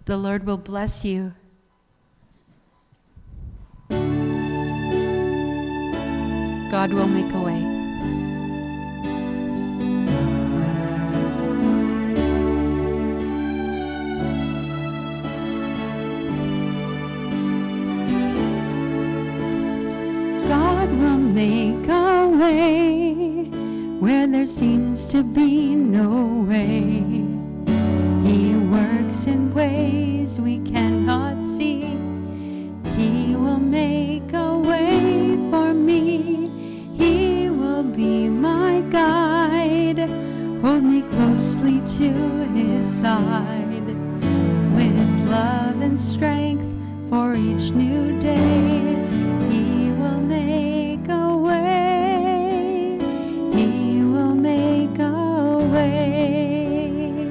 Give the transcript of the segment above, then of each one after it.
The Lord will bless you. God will make a way. God will make a way where there seems to be no way. He works in ways we cannot see. He will make a way for me. He will be my guide. Hold me closely to his side. With love and strength for each new day, he will make a way. He will make a way.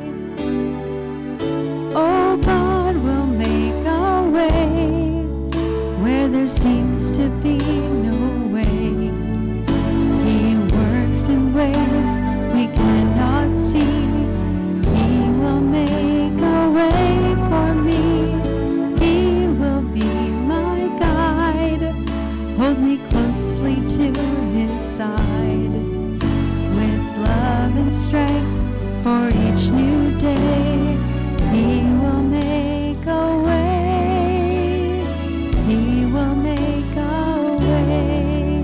Oh, God will make a way where there seems to be no way. He works in ways we cannot see. He will make a way for me. He will be my guide. Hold me closely to his side. With love and strength for each new day, he will make a way. He will make a way.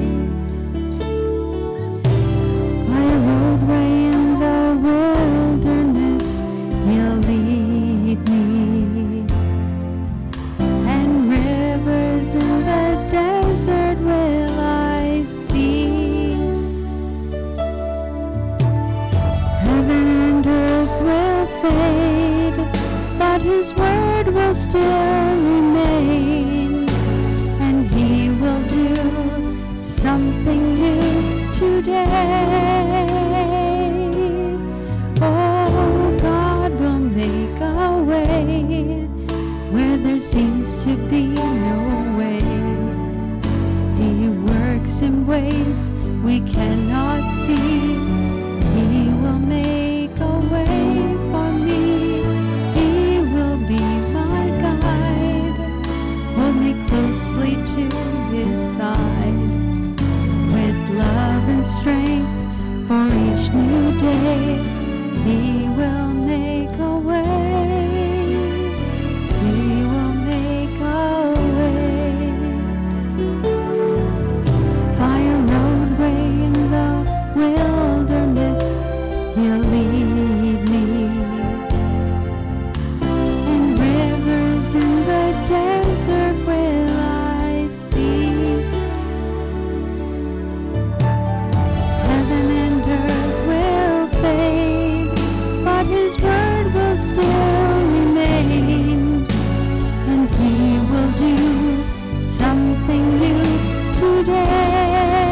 By a roadway in the wilderness, he'll lead me. And rivers in the desert will I see. Heaven and earth will fade, but his word will still remain. And he will do something new today. Oh, God will make a way where there seems to be no way. He works in ways we cannot see. He will make a way for me. He will be my guide. Hold me closely to his side. With love and strength for each new day, he will make a way. He will make a way. By a roadway in the wilderness, he'll lead me. And rivers in the desert will I see. Heaven and earth will fade, but his word will still remain. And he will do something new today.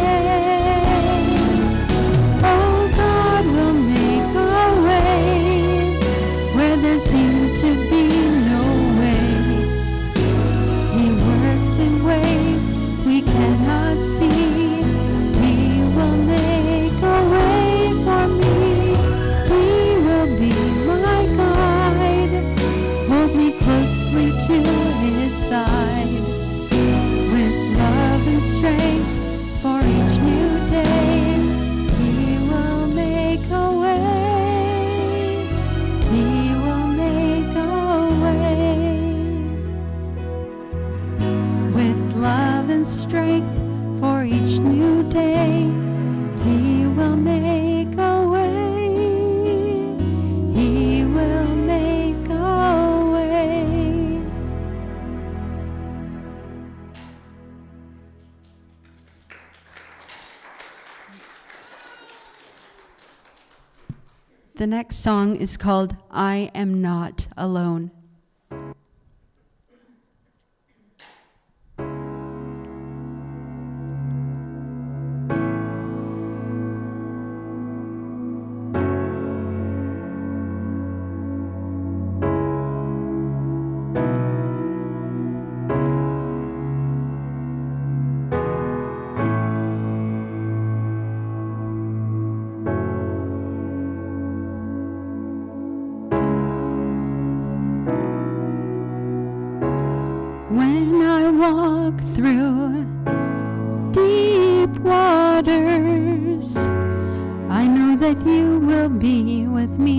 Oh, God will make a way where there seemed to be no way. He works in ways we cannot see. He will make a way for me. He will be my guide. Hold me closely to his side. With love and strength for each new day, he will make a way. He will make a way. With love and strength for each new day, he will make a way. He will make a way. The next song is called I Am Not Alone. When I walk through deep waters, I know that you will be with me.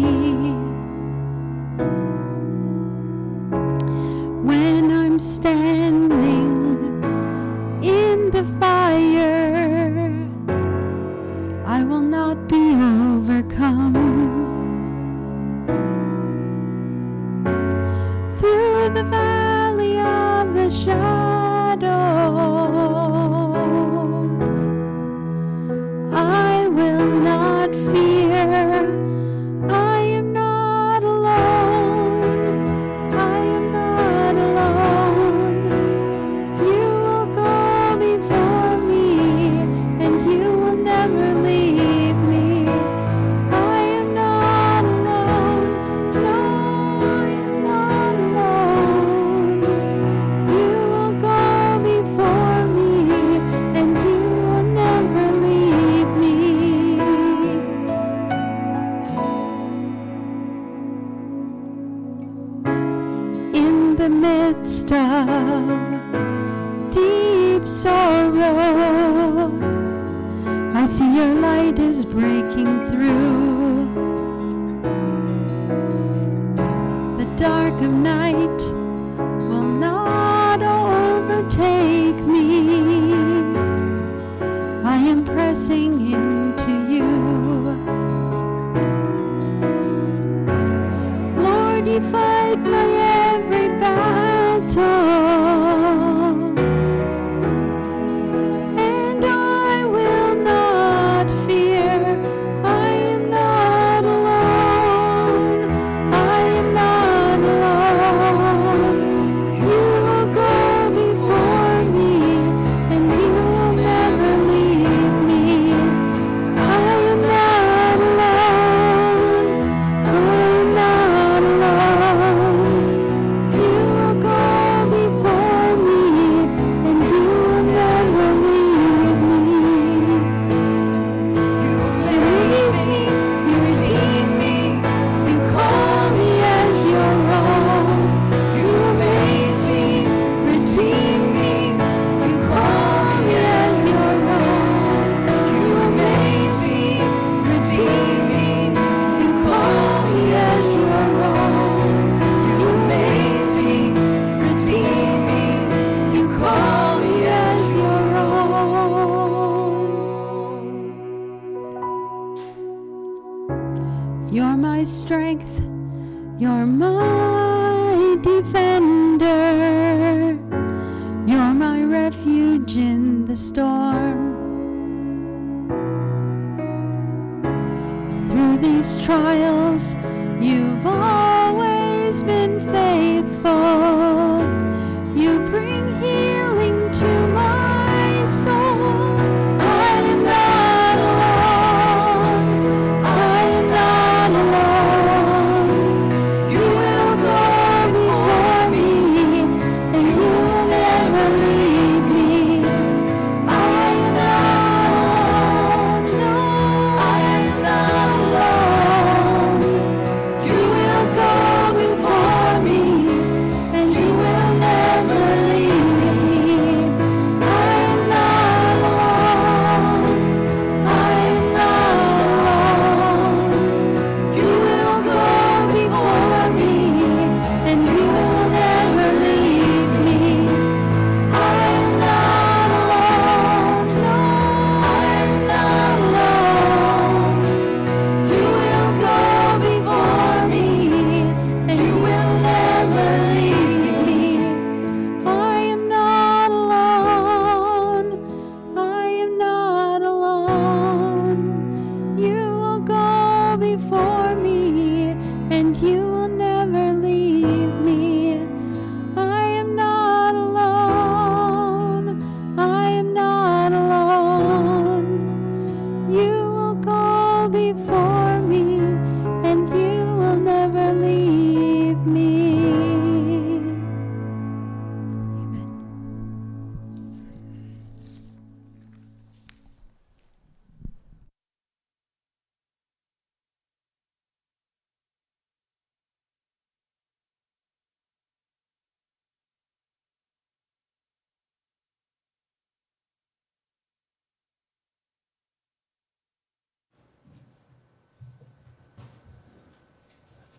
When I'm standing in the fire, I will not be overcome. Through the valley of the shadow, I will not fear. I am not alone. I am not alone. You will go before me, and you will never leave me. I am not alone. No, I am not alone. You will go before me, and you will never leave me. In the midst of deep sorrow, I see your light is breaking through. The dark of night will not overtake me. I am pressing into you. Lord, you fight my every battle, and I will not fear. I am not alone. I am not alone. You will go before me, and you will never leave me. I am not alone. I am not alone. You will go before me, and you will never leave me. You amaze me, you redeem me, and call me as your own. You amaze me, redeem me, and call me as your own. You amaze me, redeem me, and call me as your own. You amaze me, redeem me, and call me as your own. You're my strength, you're my defender, you're my refuge in the storm. Through these trials, you've always been faithful. You bring healing to my soul. I am not alone. I am not alone. You will go before me, and you will never leave me. I am not alone. No, I am not alone. You will go before me,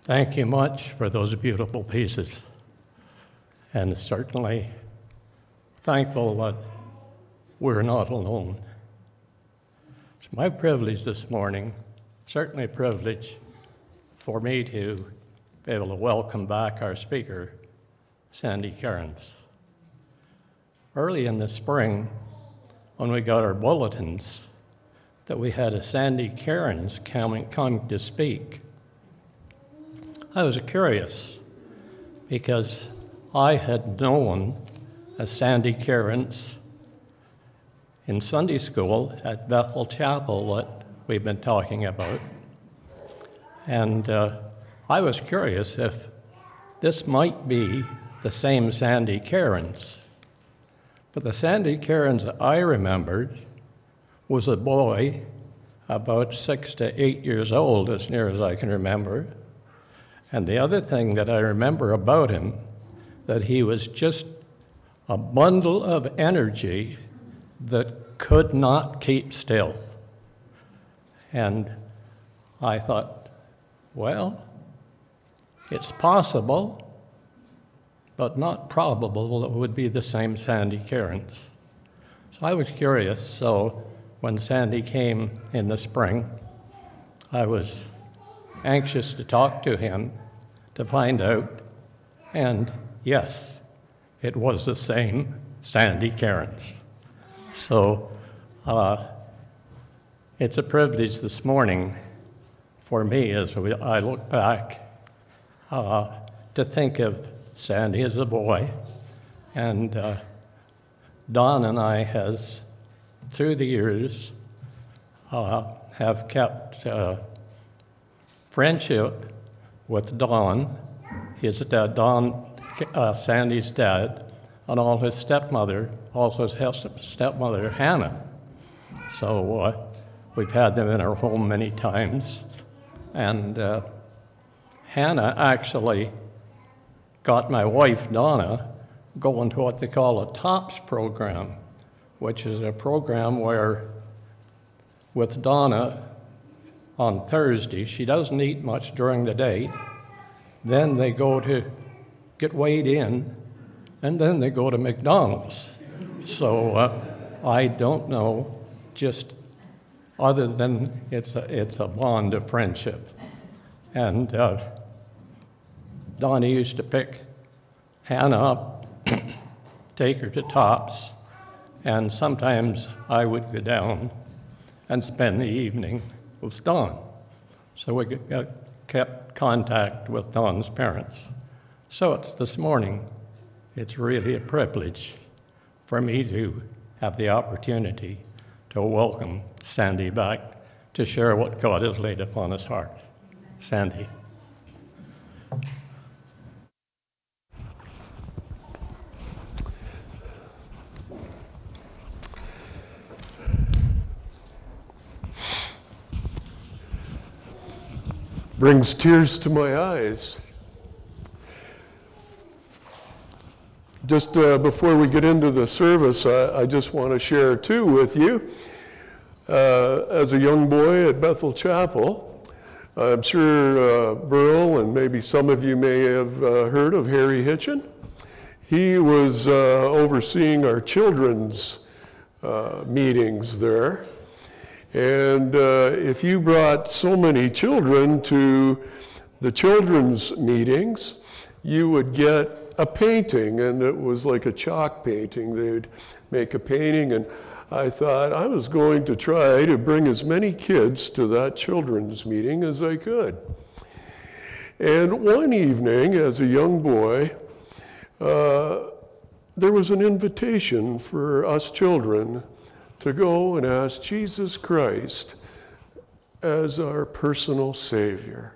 Thank you much for those beautiful pieces, and certainly thankful that we're not alone. It's my privilege this morning, certainly a privilege for me to be able to welcome back our speaker, Sandy Cairns. Early in the spring, when we got our bulletins that we had a Sandy Cairns coming to speak, I was curious because I had known a Sandy Cairns in Sunday school at Bethel Chapel that we've been talking about. And I was curious if this might be the same Sandy Cairns. But the Sandy Cairns that I remembered was a boy about 6 to 8 years old, as near as I can remember. And the other thing that I remember about him, that he was just a bundle of energy that could not keep still. And I thought, well, it's possible, but not probable that it would be the same Sandy Cairns. So I was curious. So when Sandy came in the spring, I was anxious to talk to him to find out. And yes, it was the same Sandy Cairns. So it's a privilege this morning for me as I look back to think of Sandy as a boy. And Don and I has, through the years, have kept friendship with Don, his dad, Sandy's dad, and all his stepmother, also his stepmother, Hannah. So we've had them in our home many times. And Hannah actually got my wife, Donna, going to what they call a TOPS program, which is a program where, with Donna, on Thursday, she doesn't eat much during the day. Then they go to get weighed in, and then they go to McDonald's. So I don't know, just other than it's a bond of friendship. And Donna used to pick Hannah up, take her to Tops, and sometimes I would go down and spend the evening with Don. So we kept contact with Don's parents. So it's this morning, it's really a privilege for me to have the opportunity to welcome Sandy back to share what God has laid upon his heart. Sandy. Brings tears to my eyes. Just before we get into the service, I just want to share too with you. As a young boy at Bethel Chapel, I'm sure Burl and maybe some of you may have heard of Harry Hitchin. He was overseeing our children's meetings there. And if you brought so many children to the children's meetings, you would get a painting, and it was like a chalk painting. They'd make a painting, and I thought I was going to try to bring as many kids to that children's meeting as I could. And one evening, as a young boy, there was an invitation for us children to go and ask Jesus Christ as our personal Savior.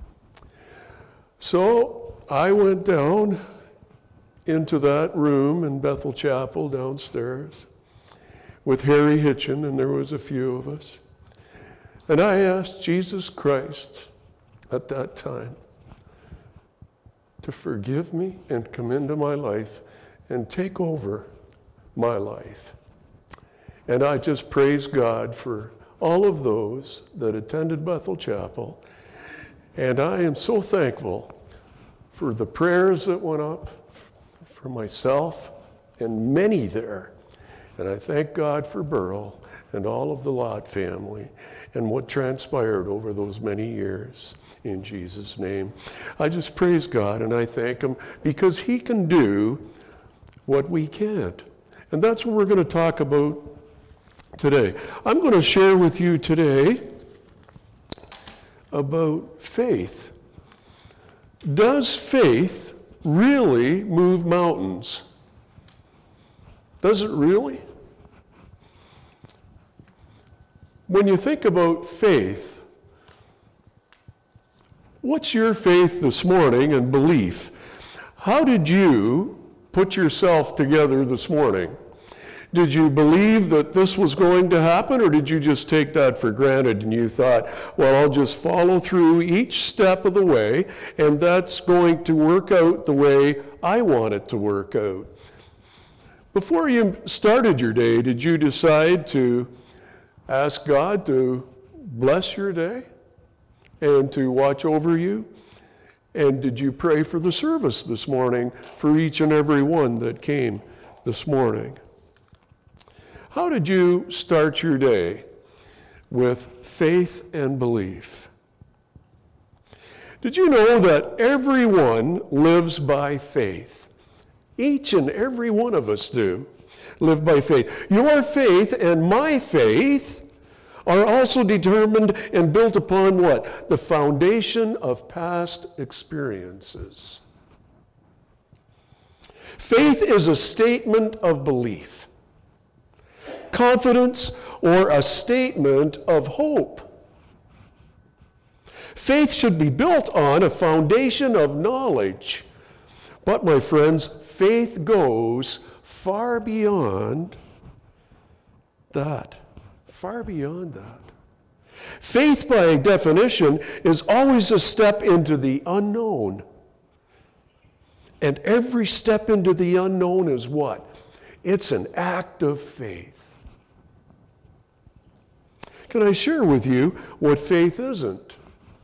So I went down into that room in Bethel Chapel downstairs with Harry Hitchin, and there was a few of us. And I asked Jesus Christ at that time to forgive me and come into my life and take over my life. And I just praise God for all of those that attended Bethel Chapel And I am so thankful for the prayers that went up for myself and many there. And I thank God for Burl and all of the Lott family and what transpired over those many years. In Jesus' name, I just praise God and I thank him because he can do what we can't. And that's what we're going to talk about today. I'm going to share with you today about faith. Does faith really move mountains? Does it really? When you think about faith, what's your faith this morning and belief? How did you put yourself together this morning? Did you believe that this was going to happen, or did you just take that for granted and you thought, well, I'll just follow through each step of the way and that's going to work out the way I want it to work out? Before you started your day, did you decide to ask God to bless your day and to watch over you? And did you pray for the service this morning for each and every one that came this morning? How did you start your day with faith and belief? Did you know that everyone lives by faith? Each and every one of us do live by faith. Your faith and my faith are also determined and built upon what? The foundation of past experiences. Faith is a statement of belief, confidence, or a statement of hope. Faith should be built on a foundation of knowledge. But, my friends, faith goes far beyond that. Far beyond that. Faith, by definition, is always a step into the unknown. And every step into the unknown is what? It's an act of faith. Can I share with you what faith isn't?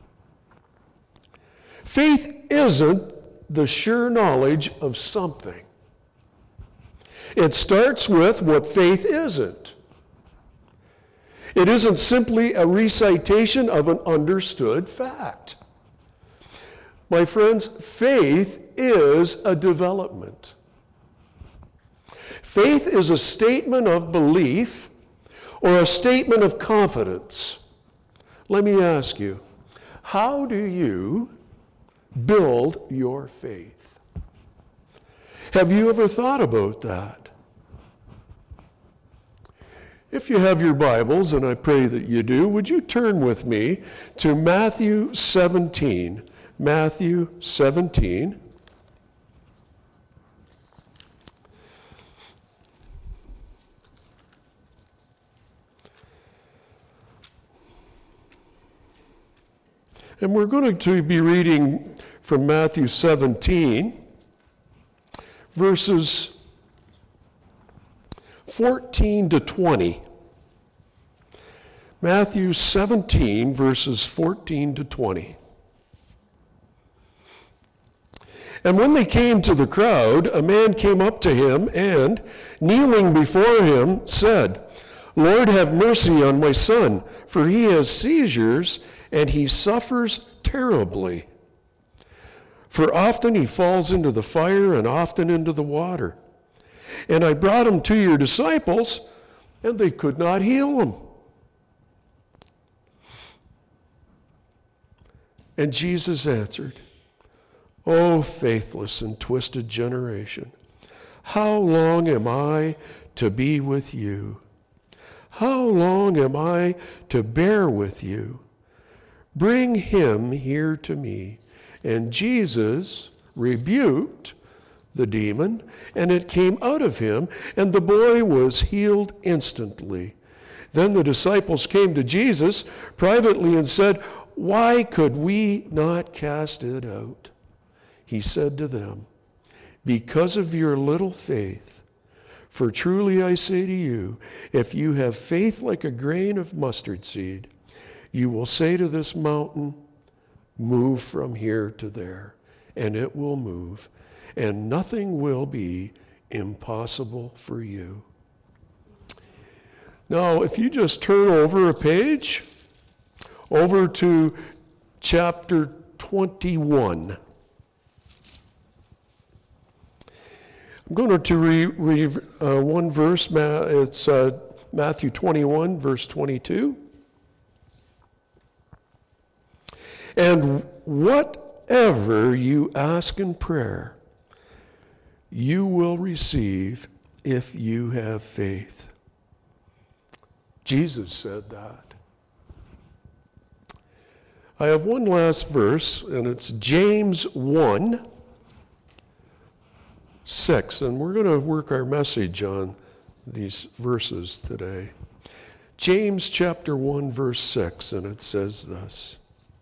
Faith isn't the sure knowledge of something. It starts with what faith isn't. It isn't simply a recitation of an understood fact. My friends, faith is a development. Faith is a statement of belief or a statement of confidence. Let me ask you, how do you build your faith? Have you ever thought about that? If you have your Bibles, and I pray that you do, would you turn with me to Matthew 17? Matthew 17. And we're going to be reading from Matthew 17, verses 14 to 20. Matthew 17, verses 14 to 20. And when they came to the crowd, a man came up to him and, kneeling before him, said, Lord, have mercy on my son, for he has seizures and he suffers terribly. For often he falls into the fire and often into the water. And I brought him to your disciples, and they could not heal him. And Jesus answered, O faithless and twisted generation, how long am I to be with you? How long am I to bear with you? Bring him here to me. And Jesus rebuked the demon, and it came out of him, and the boy was healed instantly. Then the disciples came to Jesus privately and said, Why could we not cast it out? He said to them, Because of your little faith. For truly I say to you, if you have faith like a grain of mustard seed, you will say to this mountain, move from here to there, and it will move, and nothing will be impossible for you. Now, if you just turn over a page, over to chapter 21. I'm going to read one verse. It's Matthew 21, verse 22. And whatever you ask in prayer, you will receive if you have faith. Jesus said that. I have one last verse, and it's James 1, 6, and we're going to work our message on these verses today. James chapter 1, verse 6, and it says this.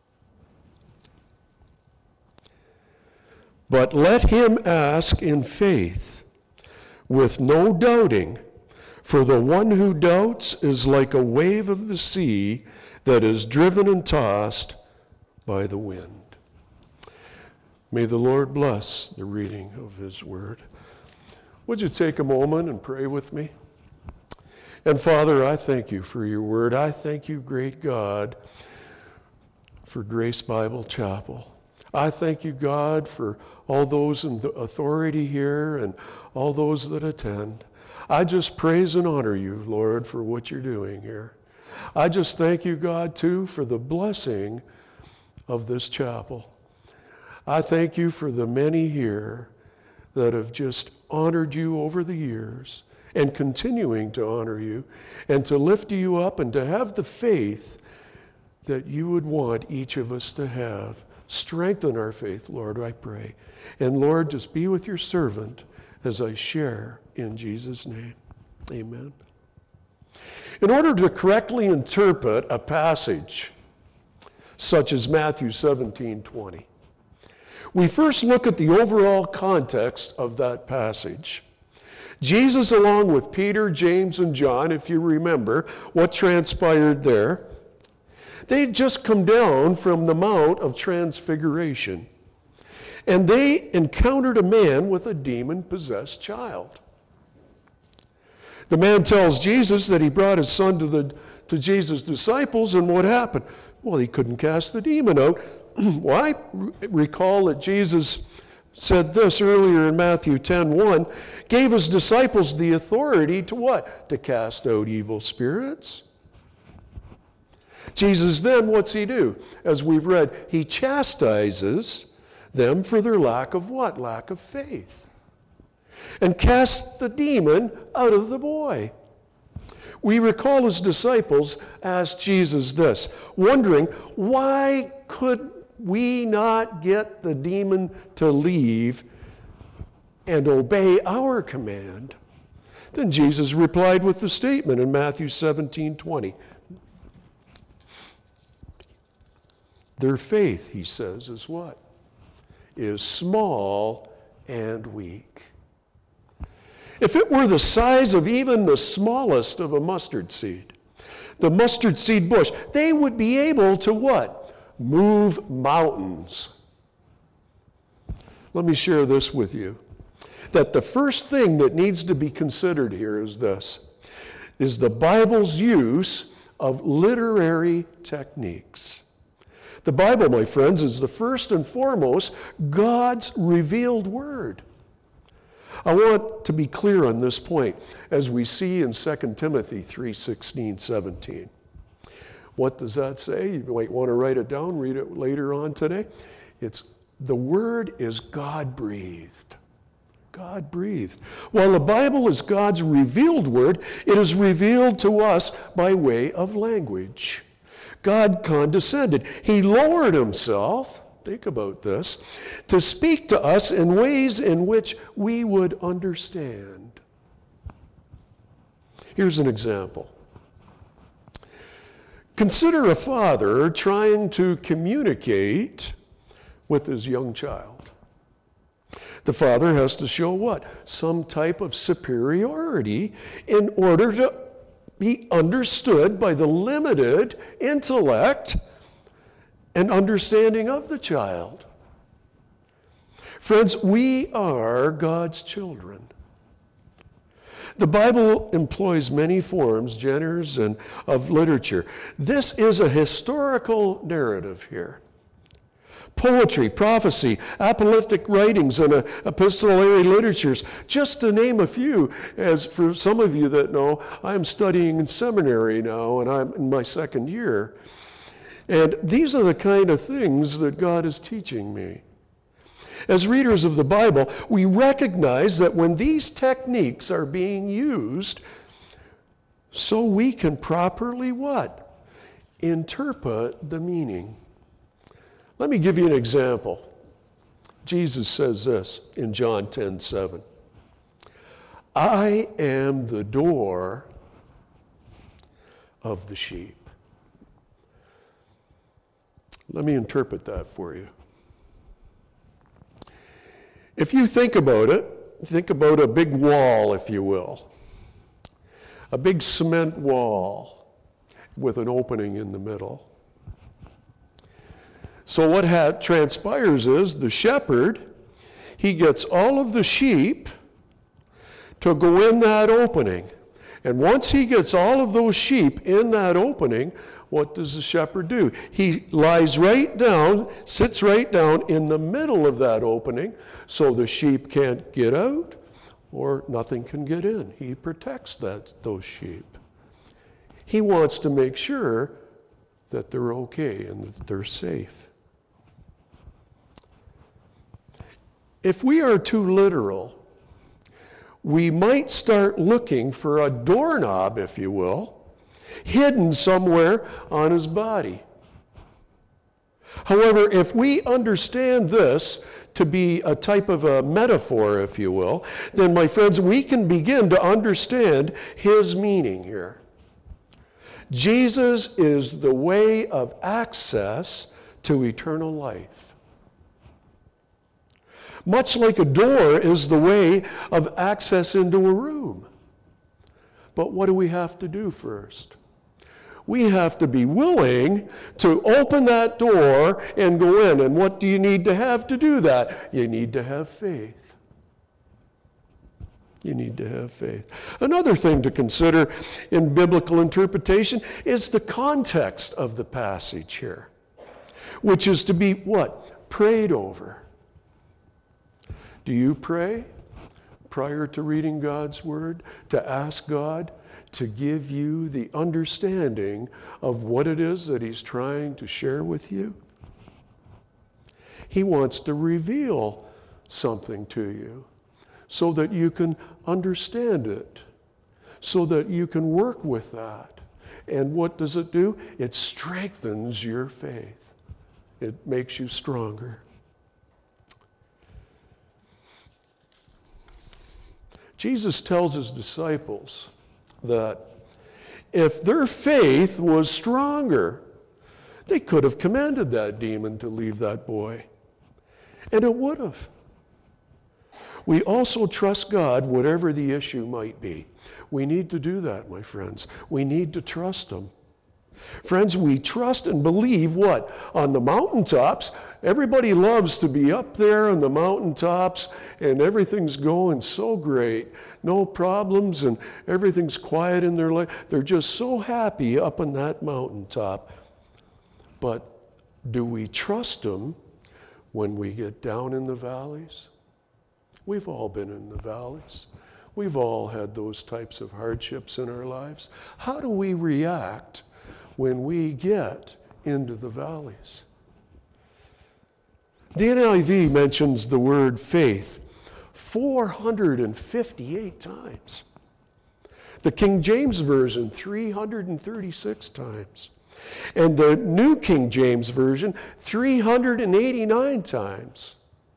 But let him ask in faith, with no doubting, for the one who doubts is like a wave of the sea that is driven and tossed by the wind. May the Lord bless the reading of his word. Would you take a moment and pray with me? And Father, I thank you for your word. I thank you, great God, for Grace Bible Chapel. I thank you, God, for all those in the authority here and all those that attend. I just praise and honor you, Lord, for what you're doing here. I just thank you, God, too, for the blessing of this chapel. I thank you for the many here that have just honored you over the years and continuing to honor you and to lift you up and to have the faith that you would want each of us to have. Strengthen our faith, Lord, I pray. And Lord, just be with your servant as I share in Jesus' name. Amen. In order to correctly interpret a passage such as Matthew 17:20, we first look at the overall context of that passage. Jesus, along with Peter, James, and John, if you remember what transpired there, they had just come down from the Mount of Transfiguration, and they encountered a man with a demon-possessed child. The man tells Jesus that he brought his son to Jesus' disciples, and what happened? Well, he couldn't cast the demon out. Why? Recall that Jesus said this earlier in Matthew 10:1, gave his disciples the authority to what? To cast out evil spirits. Jesus then, what's he do? As we've read, he chastises them for their lack of what? Lack of faith. And casts the demon out of the boy. We recall his disciples asked Jesus this, wondering, why could we not get the demon to leave and obey our command? Then Jesus replied with the statement in Matthew 17:20. Their faith, he says, is what? Is small and weak. If it were the size of even the smallest of a mustard seed, the mustard seed bush, they would be able to what? Move mountains. Let me share this with you. That the first thing that needs to be considered here is this, is the Bible's use of literary techniques. The Bible, my friends, is the first and foremost God's revealed word. I want to be clear on this point as we see in 2 Timothy 3:16, 17. What does that say? You might want to write it down, read it later on today. The word is God-breathed. God-breathed. While the Bible is God's revealed word, it is revealed to us by way of language. God condescended. He lowered himself, think about this, to speak to us in ways in which we would understand. Here's an example. Consider a father trying to communicate with his young child. The father has to show what? Some type of superiority in order to be understood by the limited intellect and understanding of the child. Friends, we are God's children. The Bible employs many forms, genres, and of literature. This is a historical narrative here. Poetry, prophecy, apoplectic writings, and epistolary literatures, just to name a few. As for some of you that know, I'm studying in seminary now, and I'm in my second year. And these are the kind of things that God is teaching me. As readers of the Bible, we recognize that when these techniques are being used, so we can properly what? Interpret the meaning. Let me give you an example. Jesus says this in John 10:7. I am the door of the sheep. Let me interpret that for you. If you think about it, think about a big wall, if you will. A big cement wall with an opening in the middle. So what transpires is the shepherd, he gets all of the sheep to go in that opening. And once he gets all of those sheep in that opening, what does the shepherd do? He lies right down, sits right down in the middle of that opening so the sheep can't get out or nothing can get in. He protects those sheep. He wants to make sure that they're okay and that they're safe. If we are too literal, we might start looking for a doorknob, if you will, hidden somewhere on his body. However, if we understand this to be a type of a metaphor, if you will, then, my friends, we can begin to understand his meaning here. Jesus is the way of access to eternal life. Much like a door is the way of access into a room. But what do we have to do first? We have to be willing to open that door and go in. And what do you need to have to do that? You need to have faith. You need to have faith. Another thing to consider in biblical interpretation is the context of the passage here, which is to be what? Prayed over. Do you pray prior to reading God's Word to ask God to give you the understanding of what it is that He's trying to share with you? He wants to reveal something to you so that you can understand it, so that you can work with that. And what does it do? It strengthens your faith. It makes you stronger. Jesus tells his disciples that if their faith was stronger, they could have commanded that demon to leave that boy. And it would have. We also trust God, whatever the issue might be. We need to do that, my friends. We need to trust Him. Friends, we trust and believe what? On the mountaintops. Everybody loves to be up there on the mountaintops and everything's going so great. No problems and everything's quiet in their life. They're just so happy up on that mountaintop. But do we trust Him when we get down in the valleys? We've all been in the valleys. We've all had those types of hardships in our lives. How do we react when we get into the valleys? The NIV mentions the word faith 458 times. The King James Version 336 times. And the New King James Version 389 times.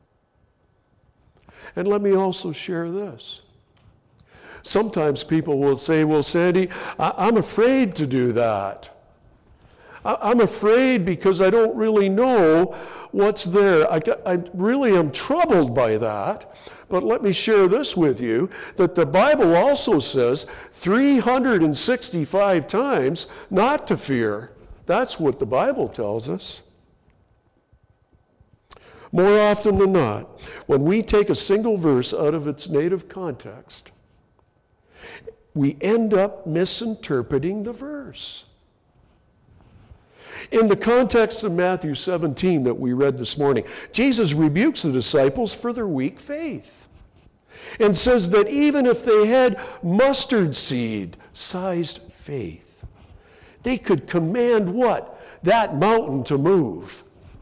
And let me also share this. Sometimes people will say, well, Sandy, I'm afraid to do that. I'm afraid because I don't really know what's there. I really am troubled by that. But let me share this with you, that the Bible also says 365 times not to fear. That's what the Bible tells us. More often than not, when we take a single verse out of its native context, we end up misinterpreting the verse. In the context of Matthew 17 that we read this morning, Jesus rebukes the disciples for their weak faith and says that even if they had mustard seed-sized faith, they could command what? That mountain to move.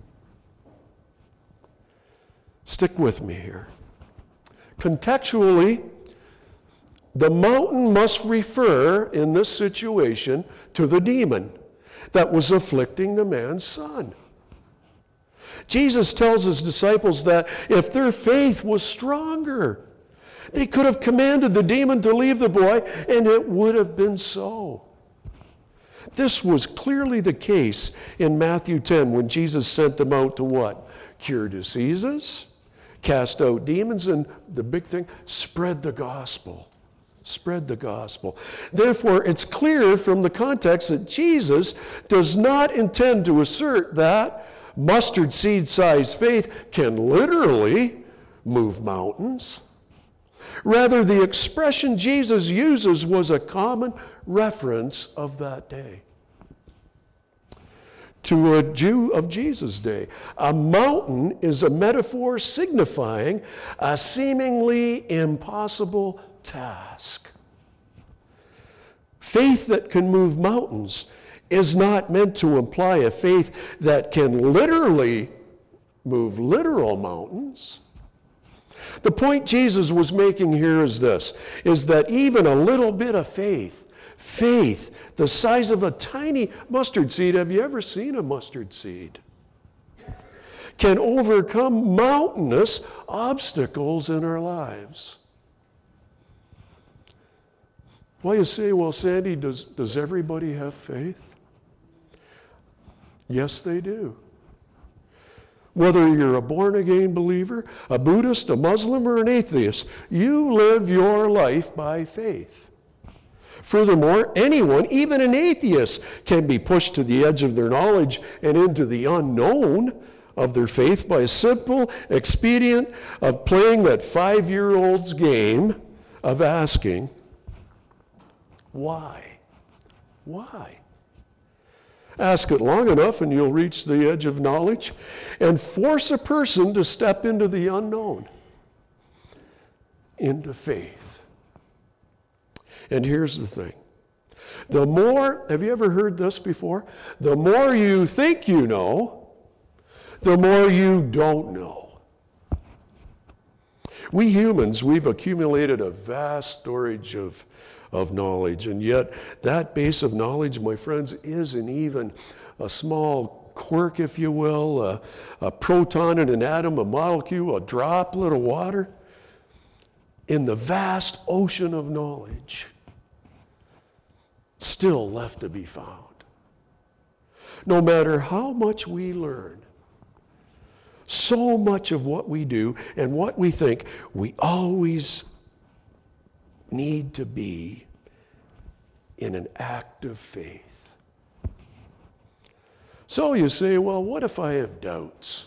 Stick with me here. Contextually, the mountain must refer, in this situation, to the demon that was afflicting the man's son. Jesus tells his disciples that if their faith was stronger, they could have commanded the demon to leave the boy, and it would have been so. This was clearly the case in Matthew 10 when Jesus sent them out to what? Cure diseases, cast out demons, and the big thing, spread the gospel. Spread the gospel. Therefore, it's clear from the context that Jesus does not intend to assert that mustard seed-sized faith can literally move mountains. Rather, the expression Jesus uses was a common reference of that day. To a Jew of Jesus' day, a mountain is a metaphor signifying a seemingly impossible task. Faith that can move mountains is not meant to imply a faith that can literally move literal mountains. The point Jesus was making here is this, is that even a little bit of faith the size of a tiny mustard seed, have you ever seen a mustard seed? Can overcome mountainous obstacles in our lives. Well, you say, well, Sandy, does everybody have faith? Yes, they do. Whether you're a born-again believer, a Buddhist, a Muslim, or an atheist, you live your life by faith. Furthermore, anyone, even an atheist, can be pushed to the edge of their knowledge and into the unknown of their faith by a simple expedient of playing that 5-year-old's game of asking, why? Why? Ask it long enough and you'll reach the edge of knowledge and force a person to step into the unknown, into faith. And here's the thing. The more, have you ever heard this before? The more you think you know, the more you don't know. We humans, we've accumulated a vast storage of knowledge, and yet that base of knowledge, my friends, isn't even a small quirk, if you will, a proton in an atom, a molecule, a droplet of water in the vast ocean of knowledge still left to be found. No matter how much we learn, so much of what we do and what we think, we always need to be in an act of faith. So you say, well, what if I have doubts?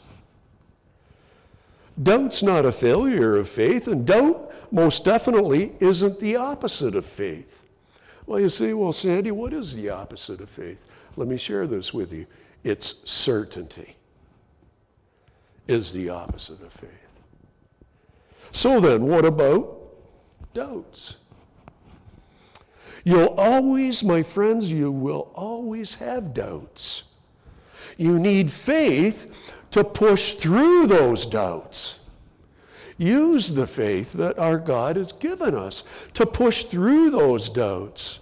Doubt's not a failure of faith, and doubt most definitely isn't the opposite of faith. Well, you say, well, Sandy, what is the opposite of faith? Let me share this with you. It's certainty is the opposite of faith. So then, what about doubts? You'll always, my friends, you will always have doubts. You need faith to push through those doubts. Use the faith that our God has given us to push through those doubts.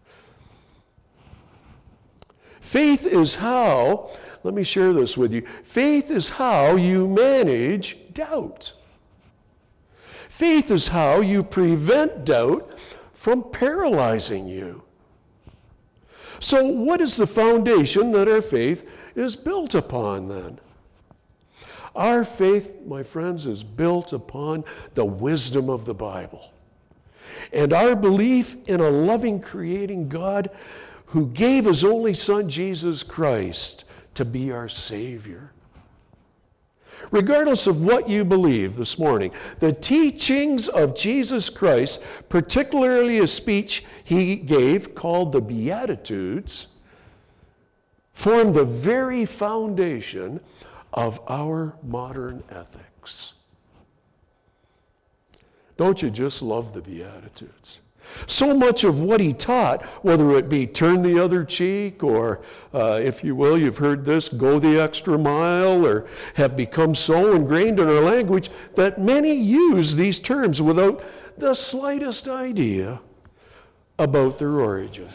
Faith is how, let me share this with you, faith is how you manage doubt. Faith is how you prevent doubt from paralyzing you. So what is the foundation that our faith is built upon then? Our faith, my friends, is built upon the wisdom of the Bible and our belief in a loving, creating God who gave his only Son, Jesus Christ, to be our Savior. Regardless of what you believe this morning, the teachings of Jesus Christ, particularly a speech he gave called the Beatitudes, form the very foundation of our modern ethics. Don't you just love the Beatitudes? So much of what he taught, whether it be turn the other cheek, or if you will, you've heard this, go the extra mile, or have become so ingrained in our language that many use these terms without the slightest idea about their origin.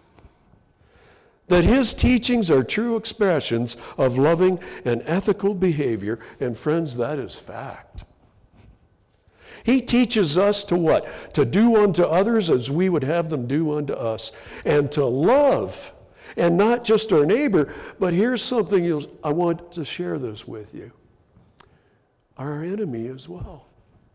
That his teachings are true expressions of loving and ethical behavior, and friends, that is fact. He teaches us to what? To do unto others as we would have them do unto us. And to love, and not just our neighbor, but here's something I want to share this with you. Our enemy as well.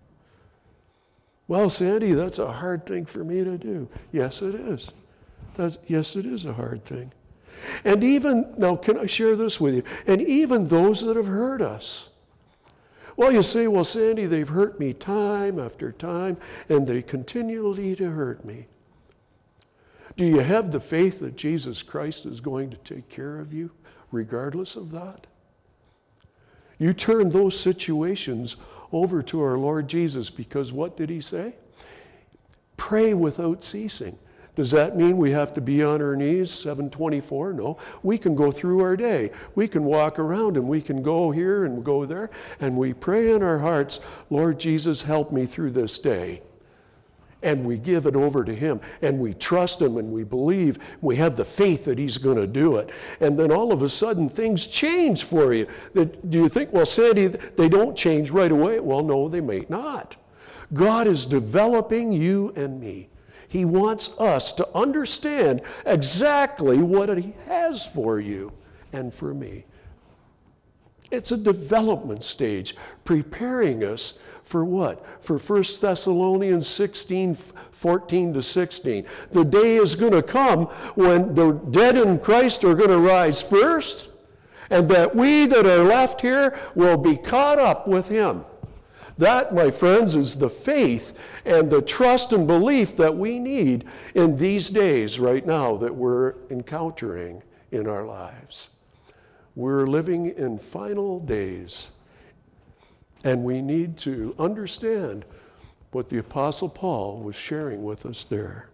Well, Sandy, that's a hard thing for me to do. Yes, it is. Yes, it is a hard thing. And even, now can I share this with you? And even those that have hurt us. Well, you say, well, Sandy, they've hurt me time after time, and they continually to hurt me. Do you have the faith that Jesus Christ is going to take care of you, regardless of that? You turn those situations over to our Lord Jesus, because what did he say? Pray without ceasing. Does that mean we have to be on our knees 7/24? No. We can go through our day. We can walk around and we can go here and go there, and we pray in our hearts, Lord Jesus, help me through this day. And we give it over to him, and we trust him, and we believe, we have the faith that he's going to do it. And then all of a sudden things change for you. Do you think, well, Sandy, they don't change right away? Well, no, they may not. God is developing you and me. He wants us to understand exactly what he has for you and for me. It's a development stage, preparing us for what? For 1 Thessalonians 16:14-16. The day is going to come when the dead in Christ are going to rise first, and that we that are left here will be caught up with him. That, my friends, is the faith and the trust and belief that we need in these days right now that we're encountering in our lives. We're living in final days, and we need to understand what the Apostle Paul was sharing with us there.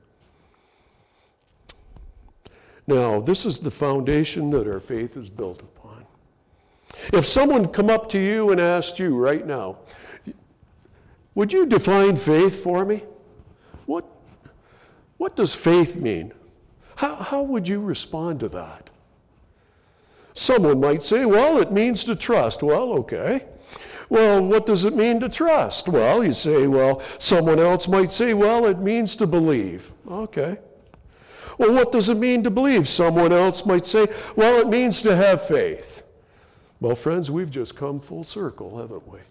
Now, this is the foundation that our faith is built upon. If someone come up to you and asked you right now, would you define faith for me? What does faith mean? How would you respond to that? Someone might say, well, it means to trust. Well, okay. Well, what does it mean to trust? Well, you say, well, someone else might say, well, it means to believe. Okay. Well, what does it mean to believe? Someone else might say, well, it means to have faith. Well, friends, we've just come full circle, haven't we?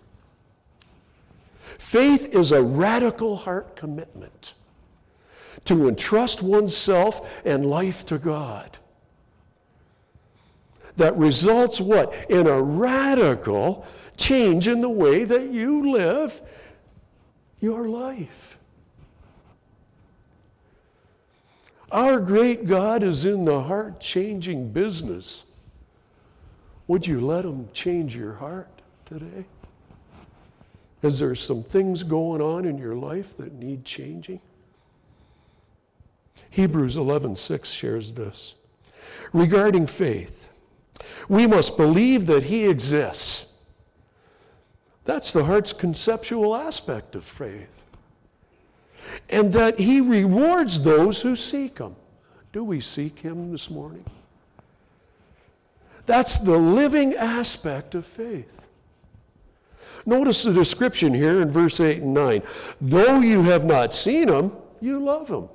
Faith is a radical heart commitment to entrust oneself and life to God. That results what? In a radical change in the way that you live your life. Our great God is in the heart-changing business. Would you let him change your heart today? Is there some things going on in your life that need changing? Hebrews 11:6 shares this. Regarding faith, we must believe that he exists. That's the heart's conceptual aspect of faith. And that he rewards those who seek him. Do we seek him this morning? That's the living aspect of faith. Notice the description here in verse 8 and 9. Though you have not seen him, you love him.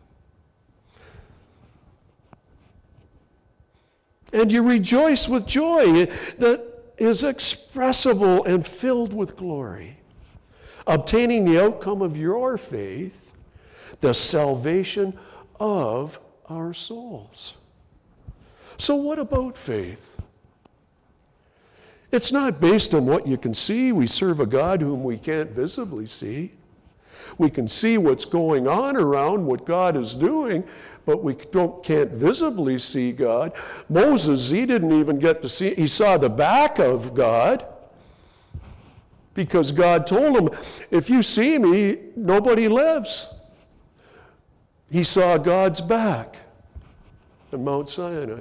And you rejoice with joy that is expressible and filled with glory, obtaining the outcome of your faith, the salvation of our souls. So what about faith? It's not based on what you can see. We serve a God whom we can't visibly see. We can see what's going on around, what God is doing, but we can't visibly see God. Moses, he didn't even get to see, he saw the back of God because God told him, if you see me, nobody lives. He saw God's back on Mount Sinai.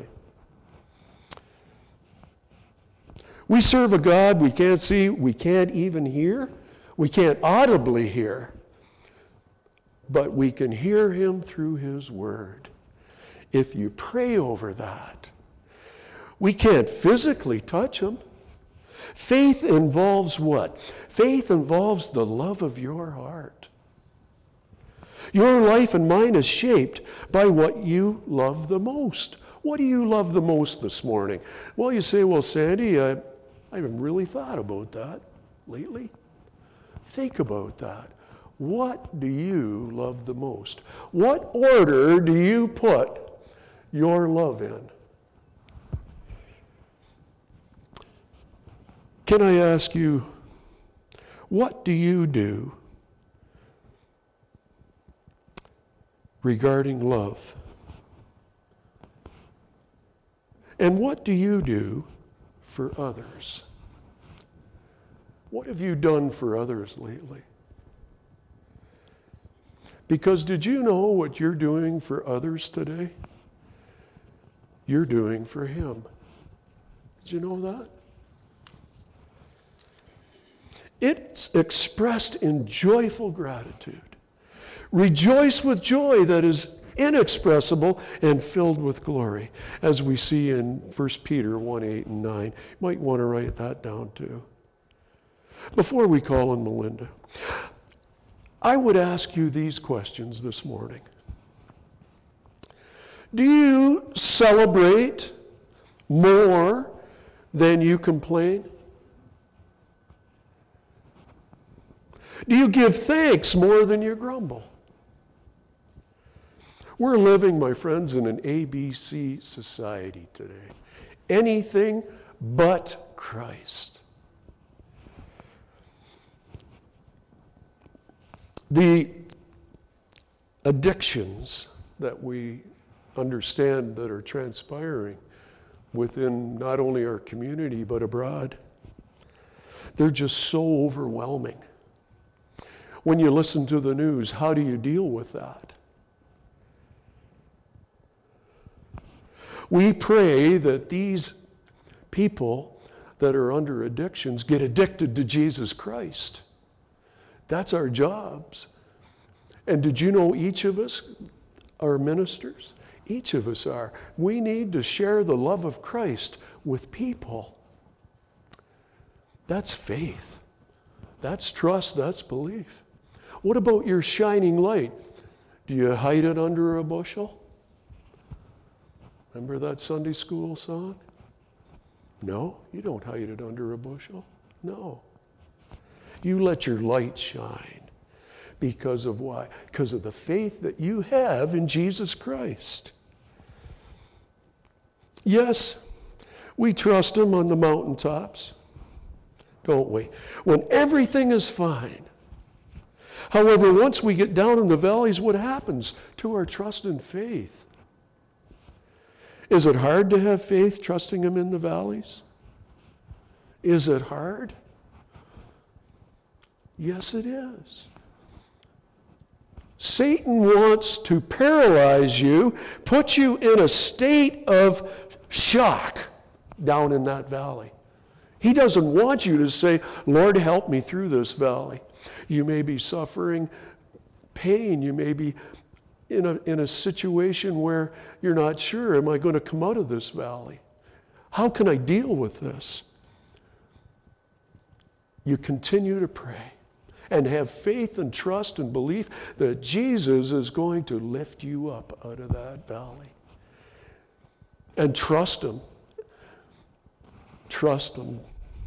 We serve a God we can't see, we can't even hear, we can't audibly hear, but we can hear him through his word. If you pray over that, we can't physically touch him. Faith involves what? Faith involves the love of your heart. Your life and mine is shaped by what you love the most. What do you love the most this morning? Well, you say, well, Sandy, I haven't really thought about that lately. Think about that. What do you love the most? What order do you put your love in? Can I ask you, what do you do regarding love? And what do you do for others? What have you done for others lately? Because did you know what you're doing for others today? You're doing for him. Did you know that? It's expressed in joyful gratitude. Rejoice with joy that is inexpressible and filled with glory, as we see in 1 Peter 1, 8 and 9. You might want to write that down too. Before we call on Melinda, I would ask you these questions this morning. Do you celebrate more than you complain? Do you give thanks more than you grumble? We're living, my friends, in an ABC society today. Anything but Christ. The addictions that we understand that are transpiring within not only our community but abroad, they're just so overwhelming. When you listen to the news, how do you deal with that? We pray that these people that are under addictions get addicted to Jesus Christ. That's our jobs. And did you know each of us are ministers? Each of us are. We need to share the love of Christ with people. That's faith. That's trust. That's belief. What about your shining light? Do you hide it under a bushel? Remember that Sunday school song? No, you don't hide it under a bushel. No. You let your light shine. Because of why? Because of the faith that you have in Jesus Christ. Yes, we trust him on the mountaintops, don't we? When everything is fine. However, once we get down in the valleys, what happens to our trust and faith? Is it hard to have faith trusting him in the valleys? Is it hard? Yes, it is. Satan wants to paralyze you, put you in a state of shock down in that valley. He doesn't want you to say, Lord, help me through this valley. You may be suffering pain. You may be in a situation where you're not sure, am I going to come out of this valley? How can I deal with this? You continue to pray and have faith and trust and belief that Jesus is going to lift you up out of that valley. And trust him. Trust him.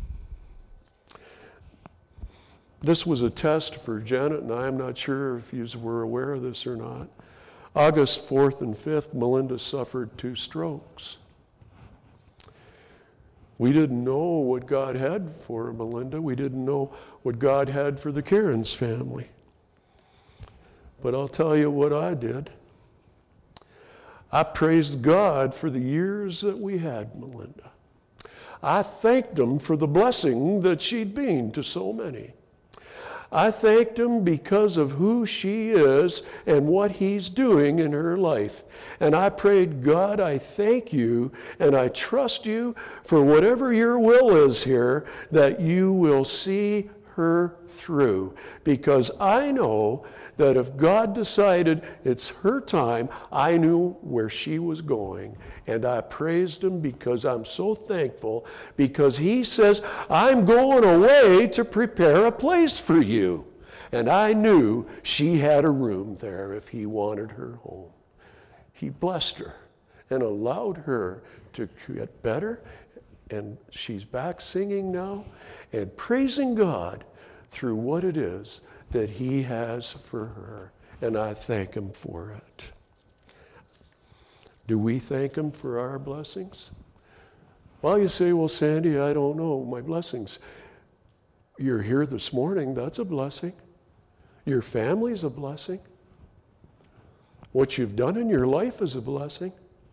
This was a test for Janet and I. I'm not sure if you were aware of this or not. August 4th and 5th, Melinda suffered 2 strokes. We didn't know what God had for Melinda. We didn't know what God had for the Cairns family. But I'll tell you what I did. I praised God for the years that we had Melinda. I thanked Him for the blessing that she'd been to so many. I thanked Him because of who she is and what He's doing in her life. And I prayed, God, I thank you and I trust you for whatever your will is here, that you will see her through. Because I know that if God decided it's her time, I knew where she was going. And I praised Him because I'm so thankful, because He says, I'm going away to prepare a place for you. And I knew she had a room there if He wanted her home. He blessed her and allowed her to get better. And she's back singing now and praising God through what it is that He has for her. And I thank Him for it. Do we thank Him for our blessings? Well, you say, well, Sandy, I don't know my blessings. You're here this morning, that's a blessing. Your family's a blessing. What you've done in your life is a blessing.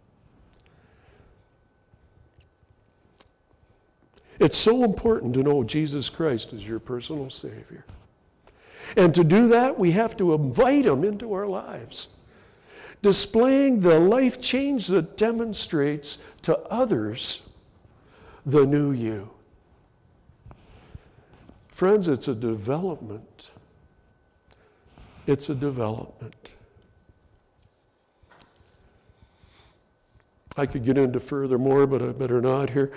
It's so important to know Jesus Christ as your personal Savior. And to do that, we have to invite Him into our lives, displaying the life change that demonstrates to others the new you. Friends, it's a development. It's a development. I could get into furthermore, but I better not here.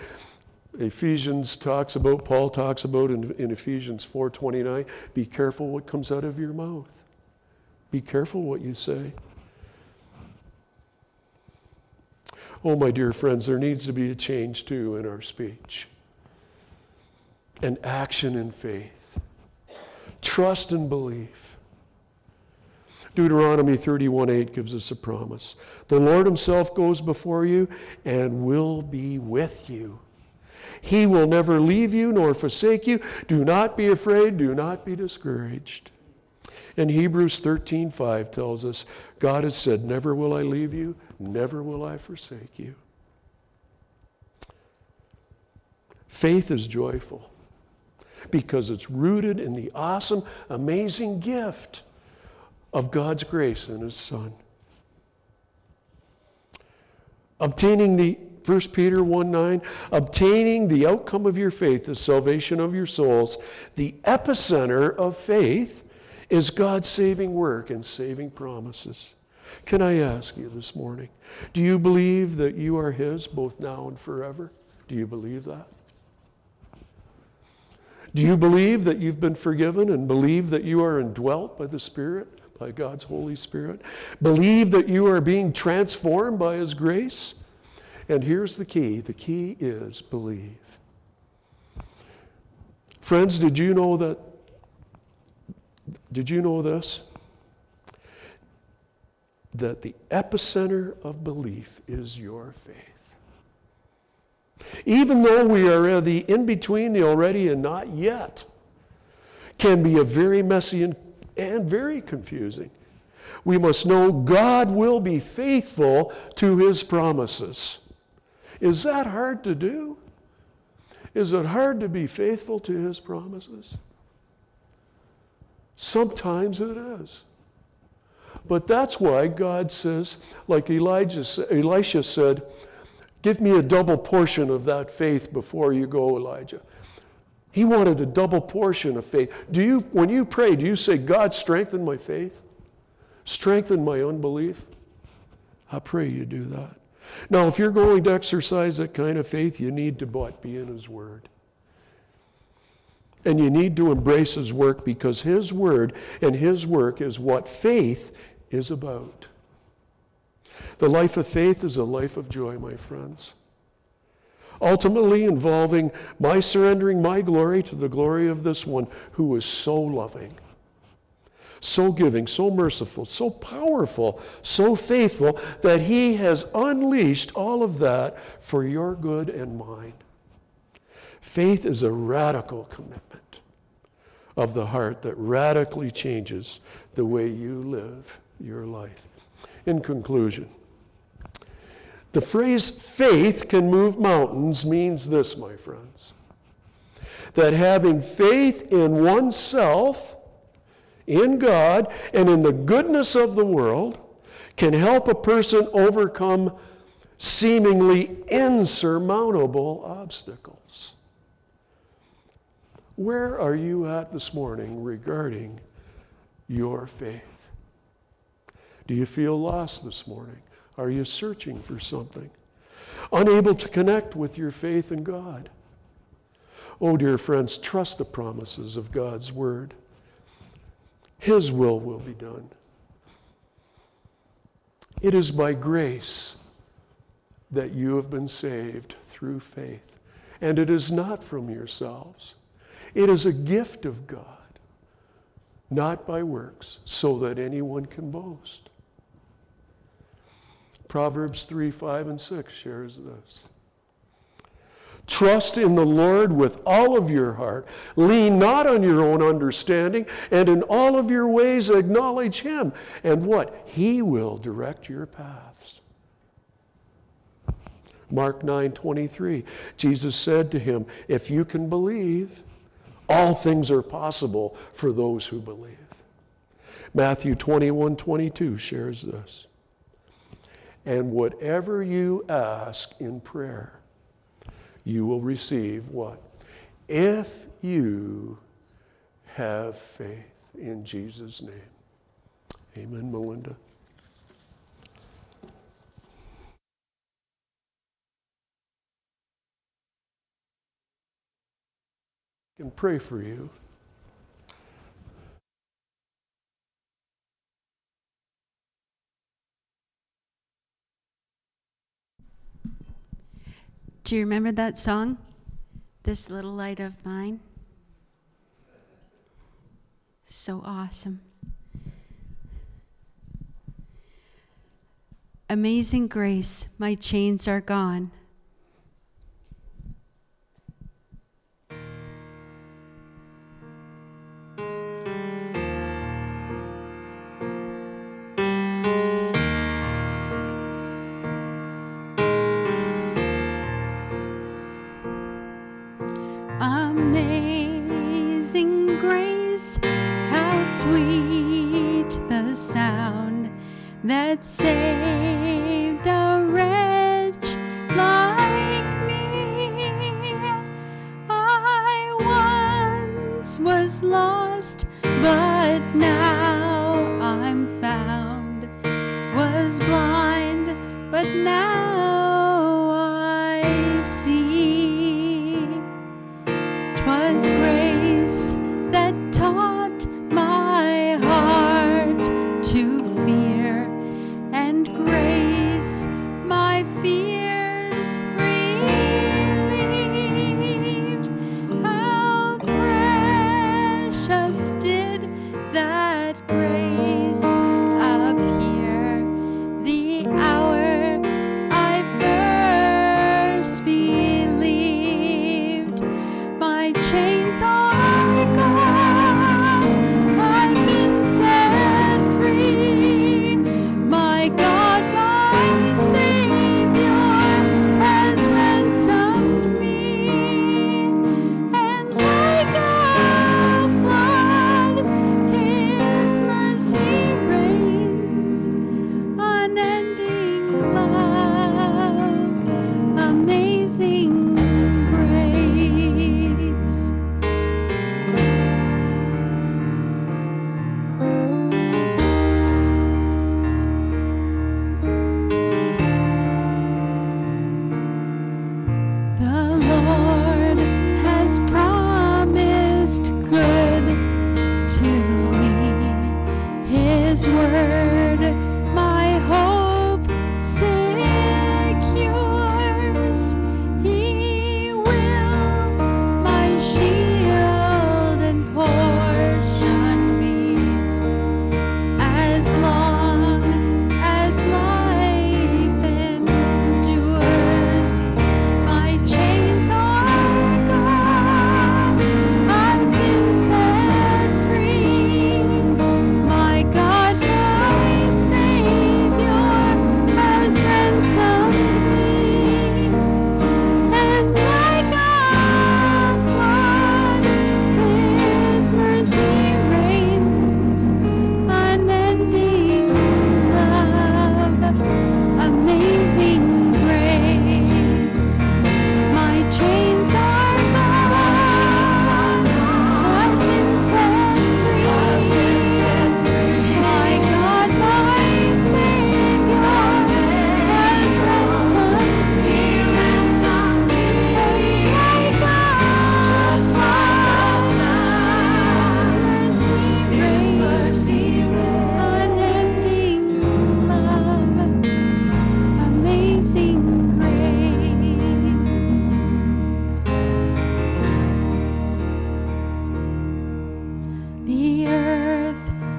Paul talks about in Ephesians 4:29, be careful what comes out of your mouth. Be careful what you say. Oh, my dear friends, there needs to be a change too in our speech. An action in faith. Trust and belief. Deuteronomy 31:8 gives us a promise. The Lord Himself goes before you and will be with you. He will never leave you nor forsake you. Do not be afraid. Do not be discouraged. And Hebrews 13:5 tells us, God has said, never will I leave you, never will I forsake you. Faith is joyful because it's rooted in the awesome, amazing gift of God's grace in His Son. Obtaining the 1 Peter 1:9, obtaining the outcome of your faith, the salvation of your souls. The epicenter of faith is God's saving work and saving promises. Can I ask you this morning, do you believe that you are His both now and forever? Do you believe that? Do you believe that you've been forgiven and believe that you are indwelt by the Spirit, by God's Holy Spirit? Believe that you are being transformed by His grace? And here's the key. The key is believe. Friends, did you know this? That the epicenter of belief is your faith. Even though we are the in-between, the already and not yet, can be a very messy and very confusing. We must know God will be faithful to His promises. Is that hard to do? Is it hard to be faithful to His promises? Sometimes it is. But that's why God says, like Elisha said, give me a double portion of that faith before you go, Elijah. He wanted a double portion of faith. When you pray, do you say, God, strengthen my faith? Strengthen my unbelief? I pray you do that. Now, if you're going to exercise that kind of faith, you need to be in His Word. And you need to embrace His work, because His Word and His work is what faith is about. The life of faith is a life of joy, my friends. Ultimately involving my surrendering my glory to the glory of this one who is so loving, so giving, so merciful, so powerful, so faithful, that He has unleashed all of that for your good and mine. Faith is a radical commitment of the heart that radically changes the way you live your life. In conclusion, the phrase faith can move mountains means this, my friends, that having faith in oneself, in God, and in the goodness of the world can help a person overcome seemingly insurmountable obstacles. Where are you at this morning regarding your faith? Do you feel lost this morning? Are you searching for something? Unable to connect with your faith in God? Oh, dear friends, trust the promises of God's word. His will be done. It is by grace that you have been saved through faith. And it is not from yourselves. It is a gift of God, not by works, so that anyone can boast. Proverbs 3, 5, and 6 shares this. Trust in the Lord with all of your heart. Lean not on your own understanding, and in all of your ways acknowledge Him. And what? He will direct your paths. Mark 9:23, Jesus said to him, if you can believe, all things are possible for those who believe. Matthew 21:22 shares this. And whatever you ask in prayer, you will receive what? If you have faith in Jesus' name. Amen, Melinda. I can pray for you. Do you remember that song, This Little Light of Mine? So awesome. Amazing grace, my chains are gone. Amazing grace, how sweet the sound that saved a wretch like me. I once was lost, but now I'm found. Was blind, but now I see. 'Twas grace that taught my heart to fear, and grace my fears relieved. How precious did that grace appear the hour I first believed. My chains are gone, I've been set free. My God, my Savior, has ransomed me. And like a flood, His mercy reigns, unending love, amazing grace. The Lord has promised good to me. His word my hope secures. He will my shield and portion be, as long as life endures. My chains are gone,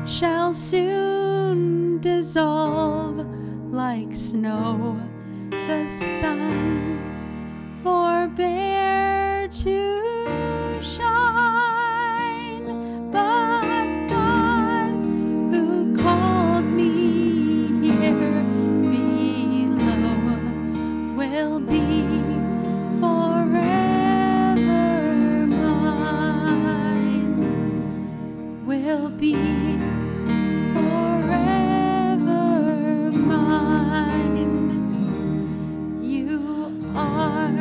shall soon dissolve like snow. The sun forbear to shine, but God, who called me here below, will be forever mine, will be forever mine. You are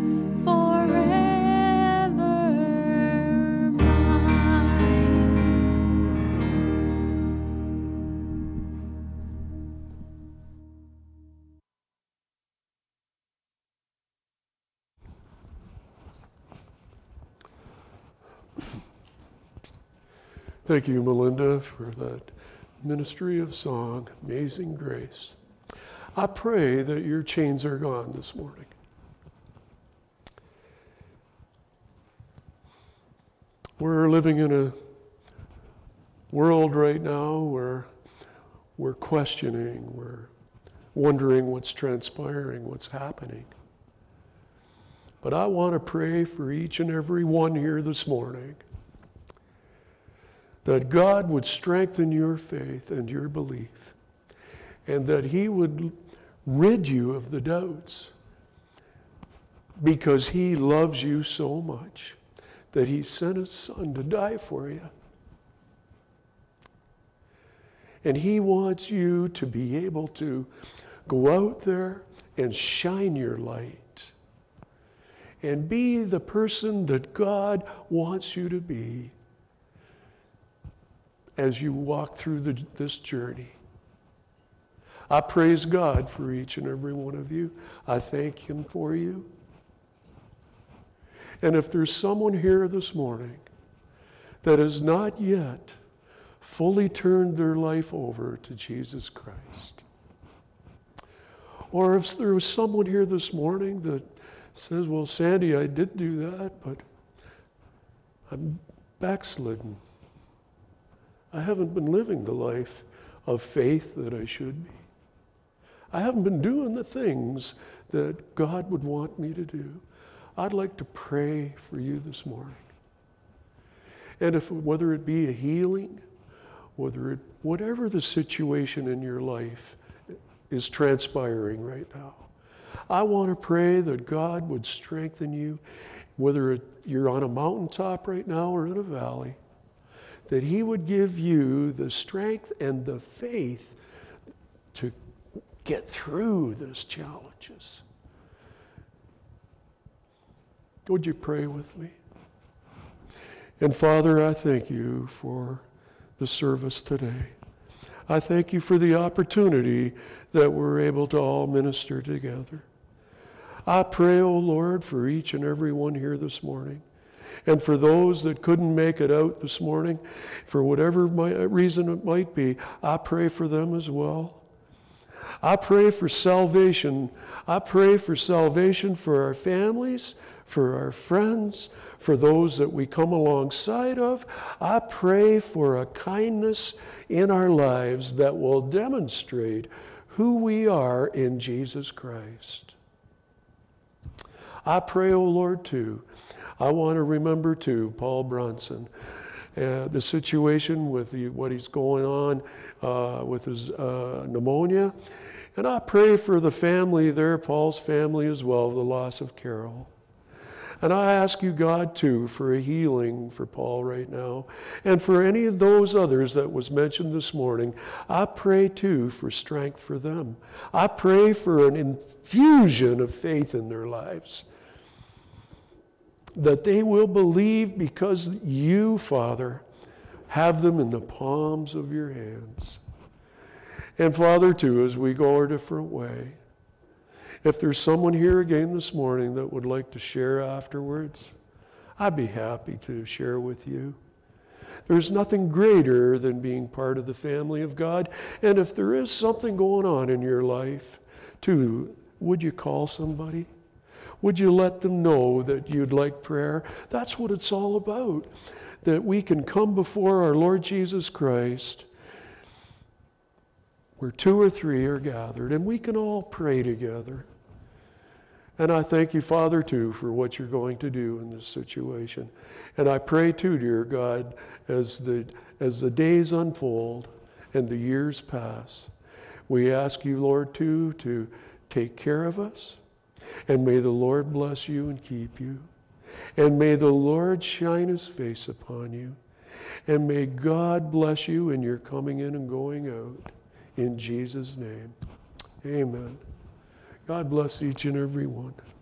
forever mine. Thank you, Melinda, for that ministry of song, Amazing Grace. I pray that your chains are gone this morning. We're living in a world right now where we're questioning, we're wondering what's transpiring, what's happening. But I want to pray for each and every one here this morning that God would strengthen your faith and your belief, and that He would rid you of the doubts, because He loves you so much that He sent His Son to die for you. And He wants you to be able to go out there and shine your light and be the person that God wants you to be as you walk through this journey. I praise God for each and every one of you. I thank Him for you. And if there's someone here this morning that has not yet fully turned their life over to Jesus Christ, or if there was someone here this morning that says, well, Sandy, I did do that, but I'm backslidden. I haven't been living the life of faith that I should be. I haven't been doing the things that God would want me to do. I'd like to pray for you this morning. And whether it be a healing, whatever the situation in your life is transpiring right now, I want to pray that God would strengthen you, whether you're on a mountaintop right now or in a valley, that He would give you the strength and the faith to get through those challenges. Would you pray with me? And Father, I thank you for the service today. I thank you for the opportunity that we're able to all minister together. I pray, O Lord, for each and every one here this morning. And for those that couldn't make it out this morning, for whatever reason it might be, I pray for them as well. I pray for salvation. I pray for salvation for our families, for our friends, for those that we come alongside of. I pray for a kindness in our lives that will demonstrate who we are in Jesus Christ. I pray, O Lord, too, I want to remember, too, Paul Bronson, the situation with what he's going on with his pneumonia. And I pray for the family there, Paul's family as well, the loss of Carol. And I ask you, God, too, for a healing for Paul right now. And for any of those others that was mentioned this morning, I pray, too, for strength for them. I pray for an infusion of faith in their lives, that they will believe because you, Father, have them in the palms of your hands. And Father, too, as we go our different way, if there's someone here again this morning that would like to share afterwards, I'd be happy to share with you. There's nothing greater than being part of the family of God. And if there is something going on in your life, too, would you call somebody? Would you let them know that you'd like prayer? That's what it's all about, that we can come before our Lord Jesus Christ where 2 or 3 are gathered, and we can all pray together. And I thank you, Father, too, for what you're going to do in this situation. And I pray, too, dear God, as the days unfold and the years pass, we ask you, Lord, too, to take care of us. And may the Lord bless you and keep you. And may the Lord shine his face upon you. And may God bless you in your coming in and going out. In Jesus' name, amen. God bless each and every one.